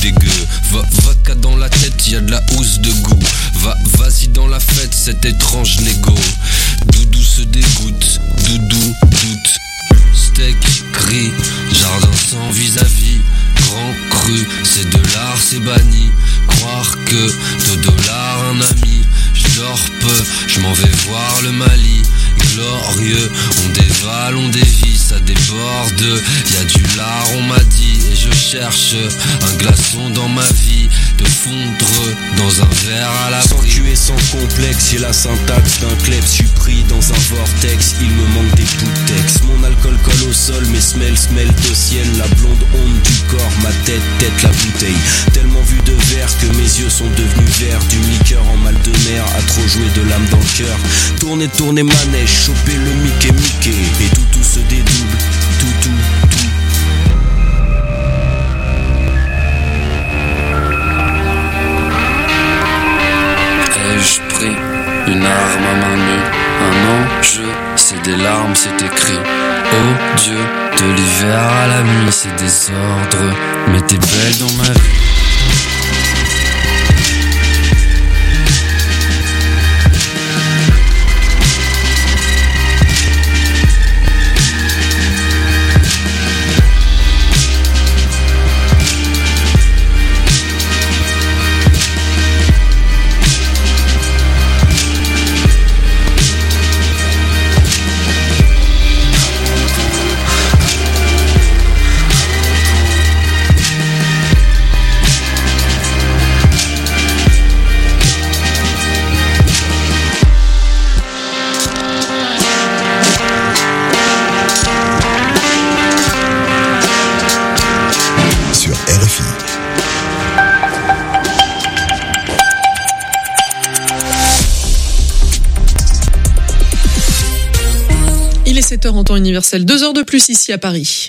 dégueu. Vodka dans la tête, y'a de la housse de goût. Vas-y dans la fête, cet étrange négo. Doudou se dégoûte, Doudou doute. Steak, gris, jardin sans vis-à-vis. Grand cru, c'est de l'art, c'est banni. Croire que 2 dollars un ami. J'dors peu, j'm'en vais voir le Mali. Glorieux, on dévale, on dévie, ça déborde. Y'a du lard, on m'a dit. Et je cherche un glaçon dans ma vie. De fondre dans un verre à la sans tuer, sans complexe, j'ai la syntaxe d'un klebs. J'suis pris dans un vortex, il me manque des bouts de texte. Mon alcool colle au sol, mes smell au ciel. La blonde onde du corps, ma tête la bouteille. Tellement vu de verre que mes yeux sont devenus verts. Du liqueur en mal de mer, à trop jouer de l'âme dans le cœur. Tourner manège, choper le Mickey. Et tout se dédouble, tout. Ai-je pris une arme à main nue? Un enjeu, c'est des larmes, c'est écrit. Oh Dieu, de l'hiver à la nuit, c'est désordre. Mais t'es belle dans ma vie. Il est 7h en temps universel, 2 heures de plus ici à Paris.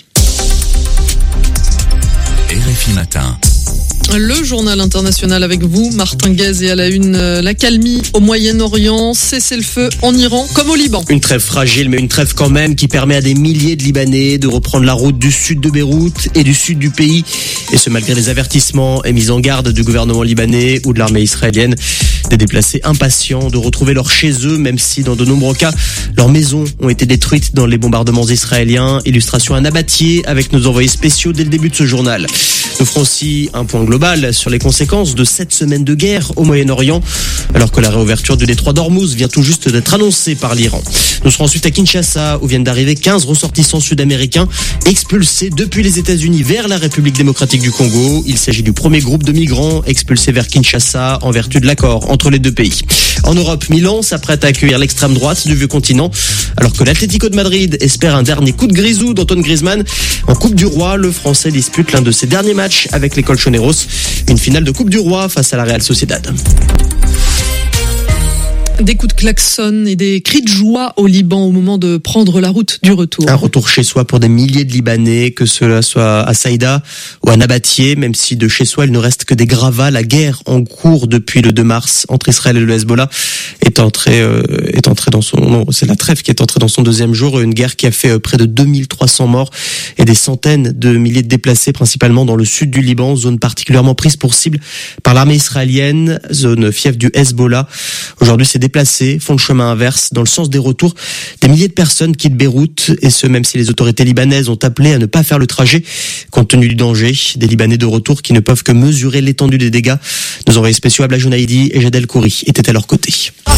RFI Matin. Le journal international avec vous, Martin Guez, et à la une, l'accalmie au Moyen-Orient, cessez-le-feu en Iran comme au Liban. Une trêve fragile, mais une trêve quand même qui permet à des milliers de Libanais de reprendre la route du sud de Beyrouth et du sud du pays. Et ce malgré les avertissements et mises en garde du gouvernement libanais ou de l'armée israélienne. Des déplacés impatients de retrouver leur chez eux, même si dans de nombreux cas, leurs maisons ont été détruites dans les bombardements israéliens. Illustration à Nabatier avec nos envoyés spéciaux dès le début de ce journal. Nous ferons aussi un point global sur les conséquences de 7 semaines de guerre au Moyen-Orient, alors que la réouverture du détroit d'Ormuz vient tout juste d'être annoncée par l'Iran. Nous serons ensuite à Kinshasa, où viennent d'arriver 15 ressortissants sud-américains expulsés depuis les États-Unis vers la République démocratique du Congo. Il s'agit du premier groupe de migrants expulsés vers Kinshasa en vertu de l'accord entre les deux pays. En Europe, Milan s'apprête à accueillir l'extrême droite du vieux continent, alors que l'Atlético de Madrid espère un dernier coup de grisou d'Antoine Griezmann. En Coupe du Roi, le Français dispute l'un de ses derniers matchs avec les Colchoneros, une finale de Coupe du Roi face à la Real Sociedad. Des coups de klaxon et des cris de joie au Liban au moment de prendre la route du retour. Un retour chez soi pour des milliers de Libanais, que cela soit à Saïda ou à Nabatier, même si de chez soi il ne reste que des gravats. La guerre en cours depuis le 2 mars entre Israël et le Hezbollah est entrée dans son, non, c'est la trêve qui est entrée dans son 2e jour. Une guerre qui a fait près de 2300 morts et des centaines de milliers de déplacés, principalement dans le sud du Liban, zone particulièrement prise pour cible par l'armée israélienne, zone fief du Hezbollah. Aujourd'hui, ces déplacés font le chemin inverse dans le sens des retours. Des milliers de personnes quittent Beyrouth, et ce même si les autorités libanaises ont appelé à ne pas faire le trajet compte tenu du danger. Des Libanais de retour qui ne peuvent que mesurer l'étendue des dégâts. Nos envoyés spéciaux Abla Jounaïdi et Jadel Kouri étaient à leur côté.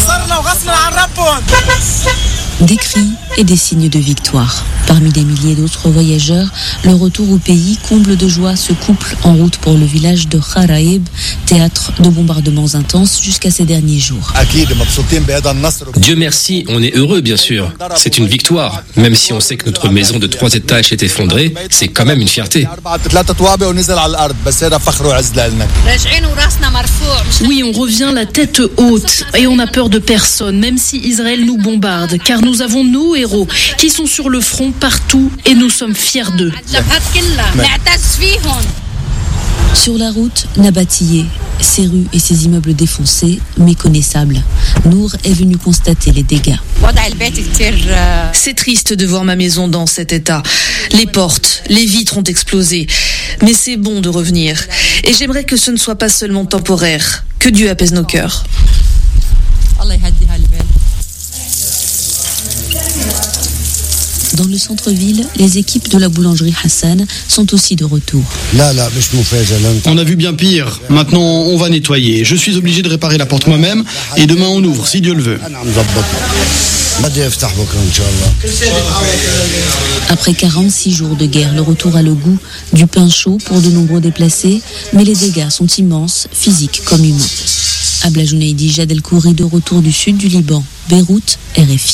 Des cris et des signes de victoire. Parmi des milliers d'autres voyageurs, le retour au pays, comble de joie, ce couple en route pour le village de Kharaïb, théâtre de bombardements intenses jusqu'à ces derniers jours. Dieu merci, on est heureux bien sûr. C'est une victoire. Même si on sait que notre maison de 3 étages est effondrée, c'est quand même une fierté. Oui, on revient la tête haute et on n'a peur de personne, même si Israël nous bombarde, car nous avons nos héros qui sont sur le front partout et nous sommes fiers d'eux. Sur la route, Nabatier, ses rues et ses immeubles défoncés, méconnaissables. Nour est venu constater les dégâts. C'est triste de voir ma maison dans cet état. Les portes, les vitres ont explosé. Mais c'est bon de revenir. Et j'aimerais que ce ne soit pas seulement temporaire. Que Dieu apaise nos cœurs. Dans le centre-ville, les équipes de la boulangerie Hassan sont aussi de retour. On a vu bien pire. Maintenant, on va nettoyer. Je suis obligé de réparer la porte moi-même et demain on ouvre, si Dieu le veut. Après 46 jours de guerre, le retour a le goût du pain chaud pour de nombreux déplacés, mais les dégâts sont immenses, physiques comme humains. Abla Jounaidi, Jad El Khouri, de retour du sud du Liban, Beyrouth, RFI.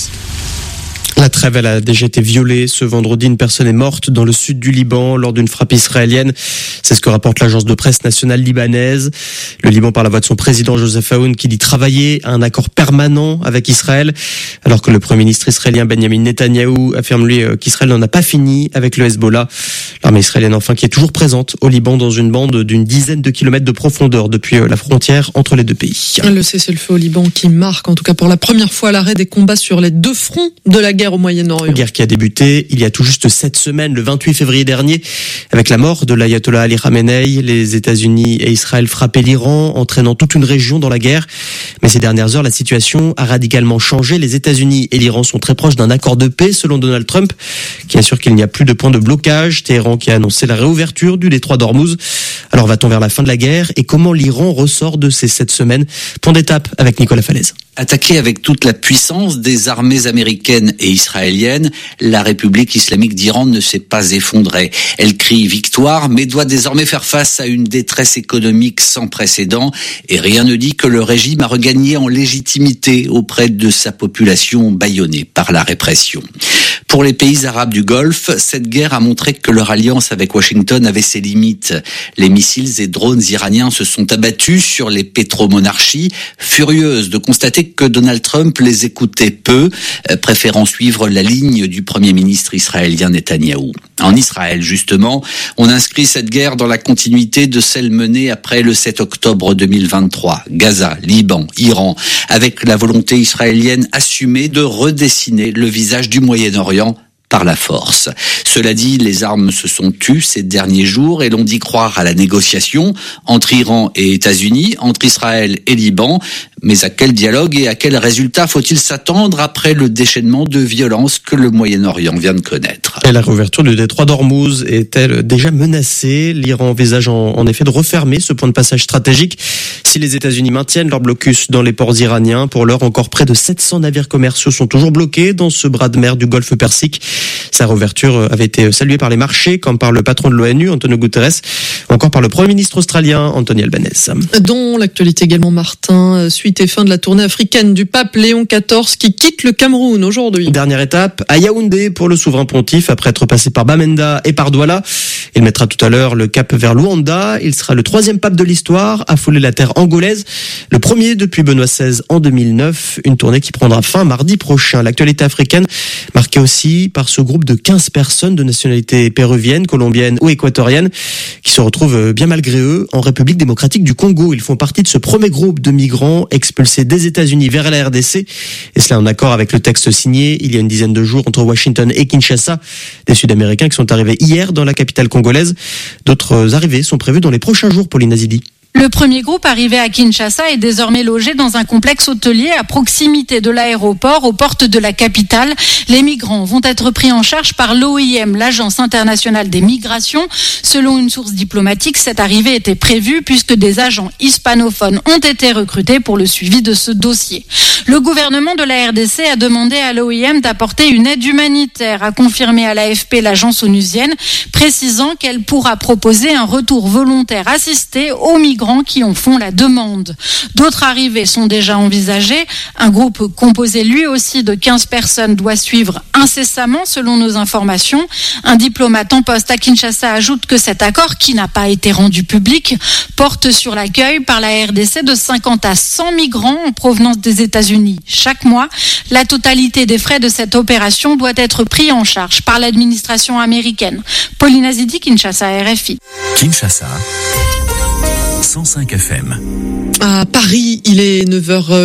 La trêve, elle a déjà été violée. Ce vendredi, une personne est morte dans le sud du Liban lors d'une frappe israélienne. C'est ce que rapporte l'agence de presse nationale libanaise. Le Liban, par la voix de son président Joseph Aoun, qui dit travailler à un accord permanent avec Israël, alors que le premier ministre israélien Benjamin Netanyahou affirme lui qu'Israël n'en a pas fini avec le Hezbollah. L'armée israélienne, enfin, qui est toujours présente au Liban dans une bande d'une dizaine de kilomètres de profondeur depuis la frontière entre les deux pays. Le cessez-le-feu au Liban qui marque, en tout cas pour la première fois, l'arrêt des combats sur les deux fronts de la guerre au Moyen-Orient. Guerre qui a débuté il y a tout juste 7 semaines, le 28 février dernier, avec la mort de l'ayatollah Ali Khamenei. Les États-Unis et Israël frappaient l'Iran, entraînant toute une région dans la guerre. Mais ces dernières heures, la situation a radicalement changé. Les États-Unis et l'Iran sont très proches d'un accord de paix, selon Donald Trump, qui assure qu'il n'y a plus de point de blocage. Téhéran qui a annoncé la réouverture du détroit d'Ormuz. Alors va-t-on vers la fin de la guerre et comment l'Iran ressort de ces 7 semaines? Point d'étape avec Nicolas Falaise. Attaquée avec toute la puissance des armées américaines et israéliennes, la République islamique d'Iran ne s'est pas effondrée. Elle crie victoire, mais doit désormais faire face à une détresse économique sans précédent. Et rien ne dit que le régime a regagné en légitimité auprès de sa population bâillonnée par la répression. Pour les pays arabes du Golfe, cette guerre a montré que leur alliance avec Washington avait ses limites. Les missiles et drones iraniens se sont abattus sur les pétromonarchies, furieuses de constater que Donald Trump les écoutait peu, préférant suivre la ligne du premier ministre israélien Netanyahou. En Israël, justement, on inscrit cette guerre dans la continuité de celle menée après le 7 octobre 2023. Gaza, Liban, Iran, avec la volonté israélienne assumée de redessiner le visage du Moyen-Orient par la force. Cela dit, les armes se sont tues ces derniers jours et l'on dit croire à la négociation entre Iran et États-Unis, entre Israël et Liban. Mais à quel dialogue et à quel résultat faut-il s'attendre après le déchaînement de violence que le Moyen-Orient vient de connaître? Et la réouverture du détroit d'Ormuz est-elle déjà menacée? L'Iran envisage en effet de refermer ce point de passage stratégique si les États-Unis maintiennent leur blocus dans les ports iraniens. Pour l'heure, encore près de 700 navires commerciaux sont toujours bloqués dans ce bras de mer du Golfe Persique. Sa réouverture avait été saluée par les marchés, comme par le patron de l'ONU, Antonio Guterres, ou encore par le Premier ministre australien, Anthony Albanese. Dans l'actualité également, Martin, suite et fin de la tournée africaine du pape Léon XIV qui quitte le Cameroun aujourd'hui. Dernière étape à Yaoundé pour le souverain pontife, après être passé par Bamenda et par Douala. Il mettra tout à l'heure le cap vers Luanda. Il sera le 3e pape de l'histoire à fouler la terre angolaise, le premier depuis Benoît XVI en 2009. Une tournée qui prendra fin mardi prochain. L'actualité africaine marquée aussi par ce groupe de 15 personnes de nationalité péruvienne, colombienne ou équatorienne qui se retrouvent bien malgré eux en République démocratique du Congo. Ils font partie de ce premier groupe de migrants expulsés des États-Unis vers la RDC, et cela en accord avec le texte signé il y a une dizaine de jours entre Washington et Kinshasa. Des Sud-Américains qui sont arrivés hier dans la capitale congolaise. D'autres arrivées sont prévues dans les prochains jours, Pauline Azidi. Le premier groupe arrivé à Kinshasa est désormais logé dans un complexe hôtelier à proximité de l'aéroport, aux portes de la capitale. Les migrants vont être pris en charge par l'OIM, l'Agence internationale des migrations. Selon une source diplomatique, cette arrivée était prévue puisque des agents hispanophones ont été recrutés pour le suivi de ce dossier. Le gouvernement de la RDC a demandé à l'OIM d'apporter une aide humanitaire, a confirmé à l'AFP l'agence onusienne, précisant qu'elle pourra proposer un retour volontaire assisté aux migrants qui en font la demande. D'autres arrivées sont déjà envisagées. Un groupe composé lui aussi de 15 personnes doit suivre incessamment selon nos informations. Un diplomate en poste à Kinshasa ajoute que cet accord, qui n'a pas été rendu public, porte sur l'accueil par la RDC de 50 à 100 migrants en provenance des États-Unis chaque mois. La totalité des frais de cette opération doit être prise en charge par l'administration américaine. Pauline Azidi, Kinshasa, RFI. Kinshasa 105 FM. À Paris, il est 9h08.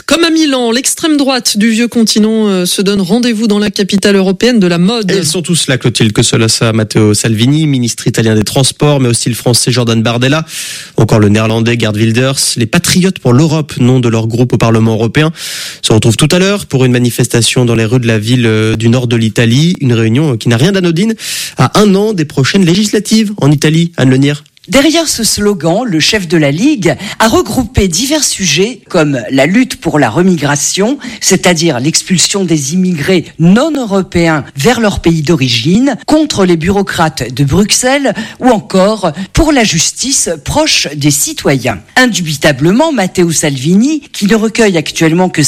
Comme à Milan, l'extrême droite du vieux continent se donne rendez-vous dans la capitale européenne de la mode. Et ils sont tous là, Clotilde, que cela soit Matteo Salvini, ministre italien des Transports, mais aussi le français Jordan Bardella, encore le néerlandais Geert Wilders. Les Patriotes pour l'Europe, nom de leur groupe au Parlement européen, se retrouvent tout à l'heure pour une manifestation dans les rues de la ville du nord de l'Italie. Une réunion qui n'a rien d'anodine à 1 an des prochaines législatives en Italie. Anne Lenir. Derrière ce slogan, le chef de la Ligue a regroupé divers sujets comme la lutte pour la remigration, c'est-à-dire l'expulsion des immigrés non européens vers leur pays d'origine, contre les bureaucrates de Bruxelles ou encore pour la justice proche des citoyens. Indubitablement, Matteo Salvini, qui ne recueille actuellement que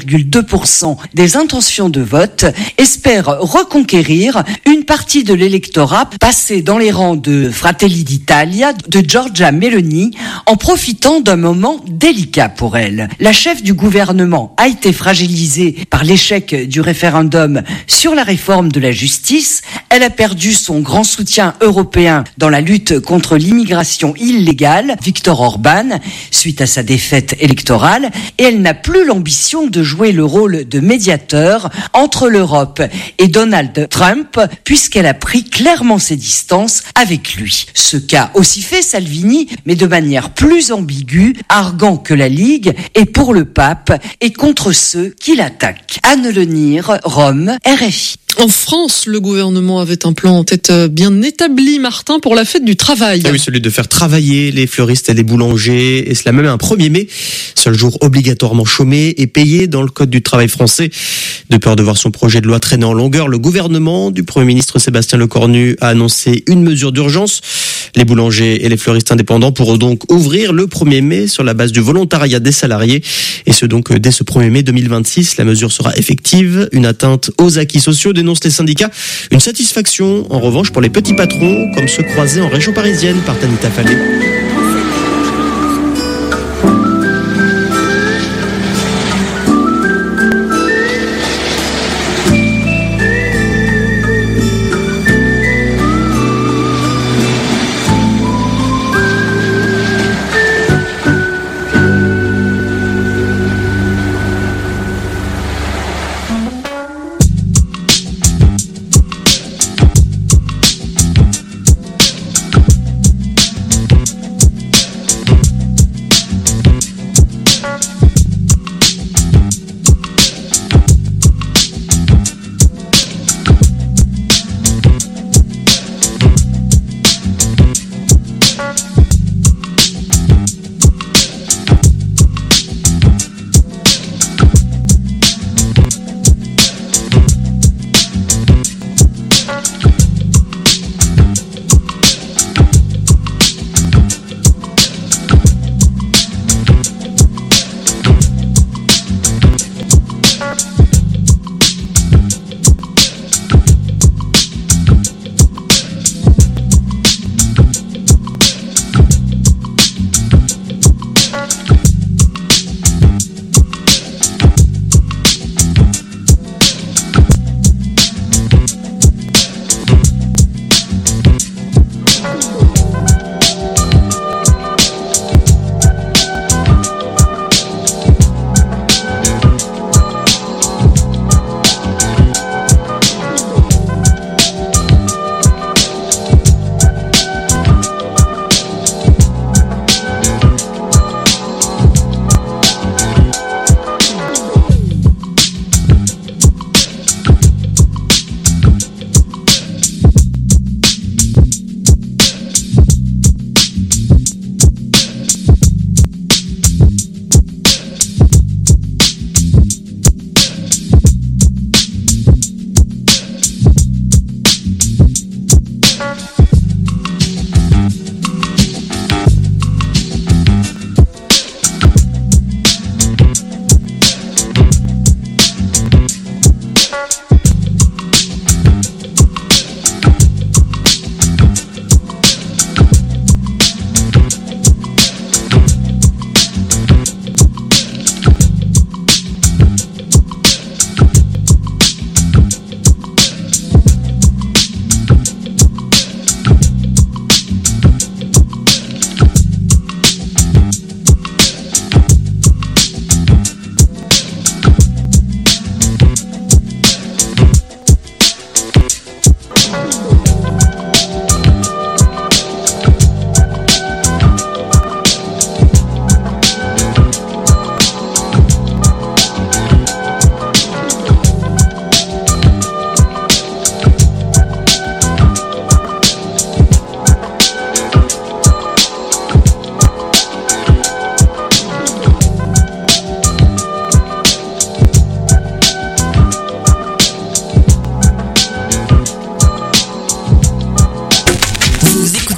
7,2% des intentions de vote, espère reconquérir une partie de l'électorat passé dans les rangs de Fratelli d'Italia, de Giorgia Meloni, en profitant d'un moment délicat pour elle. La chef du gouvernement a été fragilisée par l'échec du référendum sur la réforme de la justice. Elle a perdu son grand soutien européen dans la lutte contre l'immigration illégale, Viktor Orban, suite à sa défaite électorale, et elle n'a plus l'ambition de jouer le rôle de médiateur entre l'Europe et Donald Trump, puisqu'elle a pris clairement ses distances avec lui. Ce qu'a aussi fait Salvini, mais de manière plus ambiguë, arguant que la Ligue est pour le pape et contre ceux qui l'attaquent. Anne Lenir, Rome, RFI. En France, le gouvernement avait un plan en tête bien établi, Martin, pour la fête du travail. Ah oui, celui de faire travailler les fleuristes et les boulangers, et cela même un 1er mai, seul jour obligatoirement chômé et payé dans le Code du travail français. De peur de voir son projet de loi traîner en longueur, le gouvernement du Premier ministre Sébastien Lecornu a annoncé une mesure d'urgence. Les boulangers et les fleuristes indépendants pourront donc ouvrir le 1er mai sur la base du volontariat des salariés. Et ce donc dès ce 1er mai 2026, la mesure sera effective. Une atteinte aux acquis sociaux, dénoncent les syndicats. Une satisfaction, en revanche, pour les petits patrons, comme ceux croisés en région parisienne par Tanita Fallet.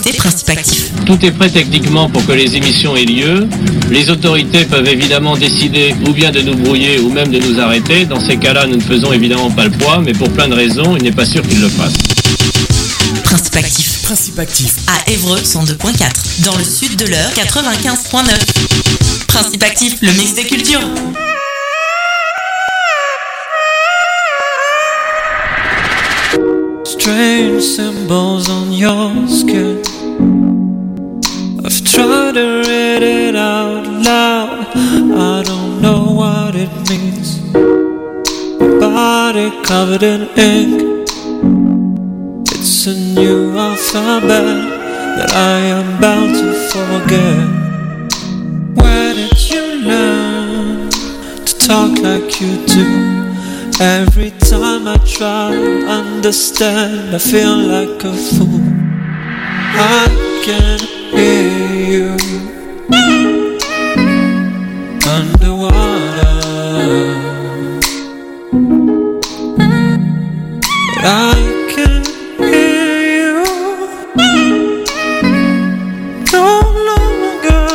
écoutez Principe Actif. Tout est prêt techniquement pour que les émissions aient lieu. Les autorités peuvent évidemment décider ou bien de nous brouiller ou même de nous arrêter. Dans ces cas-là, nous ne faisons évidemment pas le poids, mais pour plein de raisons, il n'est pas sûr qu'ils le fassent. Principe Actif. Principe Actif. À Évreux, 102.4. Dans le sud de l'Eure, 95.9. Principe Actif, le mix des cultures. Strange symbols on your skin. I've tried to read it out loud. I don't know what it means. My body covered in ink. It's a new alphabet that I am bound to forget. Where did you learn to talk like you do? Every time I try to understand, I feel like a fool. I can hear you underwater, but I can hear you no longer.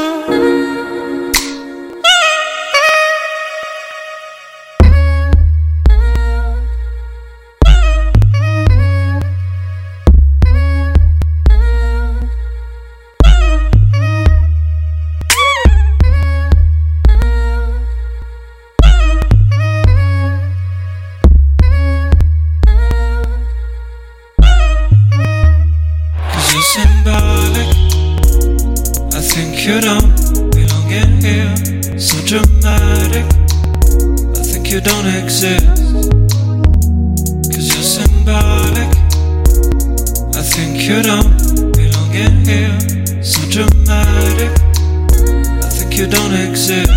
Symbolic, I think you don't belong in here. So dramatic, I think you don't exist. Cause you're symbolic, I think you don't belong in here. So dramatic, I think you don't exist.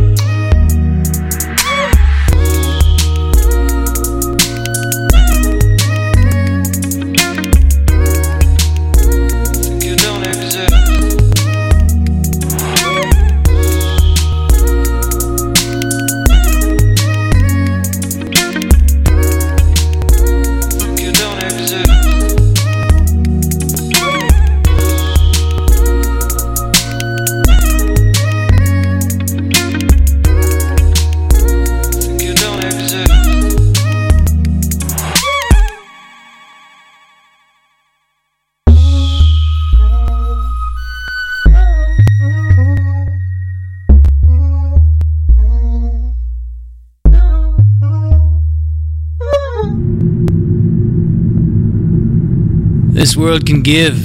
This world can give.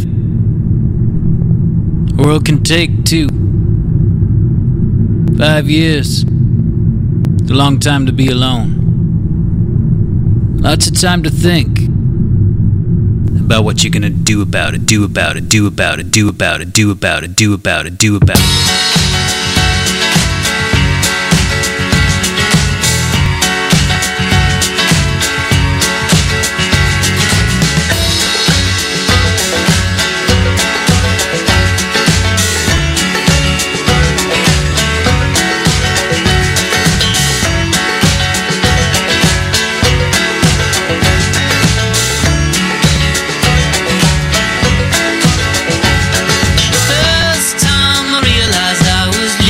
The world can take too. 5 years. It's a long time to be alone. Lots of time to think about what you're gonna do about it, do about it, do about it, do about it, do about it, do about it, do about it. First time I realized I was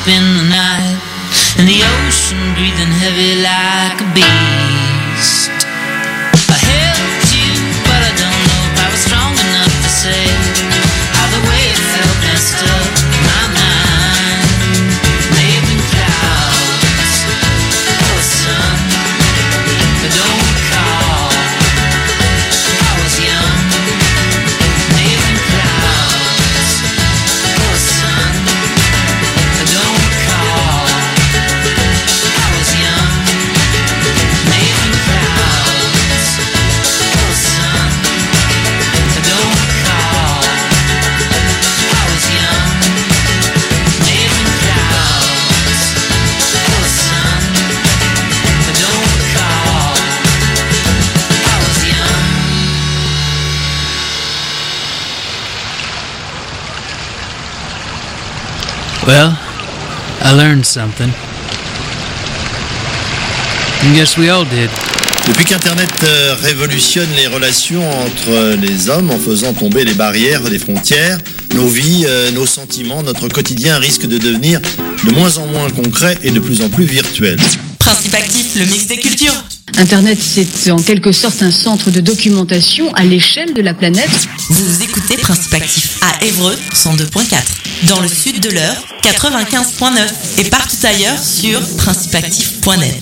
in the night, and the ocean breathing heavy like a beast. I held you, but I don't know if I was strong enough to say how the way it felt messed up my mind. Made me clouds, oh sun, but don't call. I was young, made me clouds, oh sun, but don't call. I was young, made me clouds, oh sun, but don't call. I was young, made me clouds, oh sun, but don't call. I was young. Well, I learned something. I guess we all did. Depuis qu'Internet révolutionne les relations entre les hommes en faisant tomber les barrières des frontières, nos vies, nos sentiments, notre quotidien risque de devenir de moins en moins concret et de plus en plus virtuel. Principe actif, le mix des cultures. Internet, c'est en quelque sorte un centre de documentation à l'échelle de la planète. Vous écoutez Principe actif à Évreux 102.4, dans le sud de l'Eure 95.9 et partout ailleurs sur principeactif.net.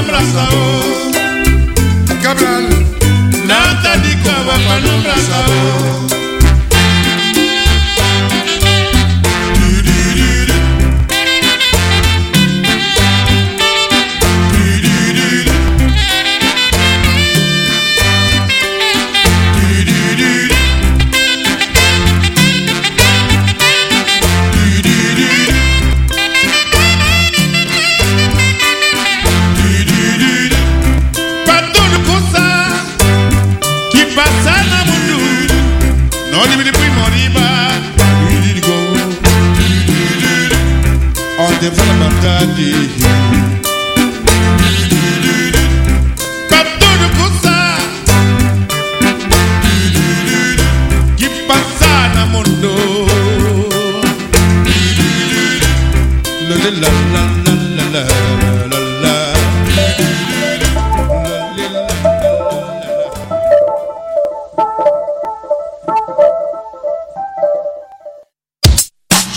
Cabral, Nata di Cava, Panombra Sao. de Falabatadi. Babdou Koussa, qui passe à Mondo. La la la la la la.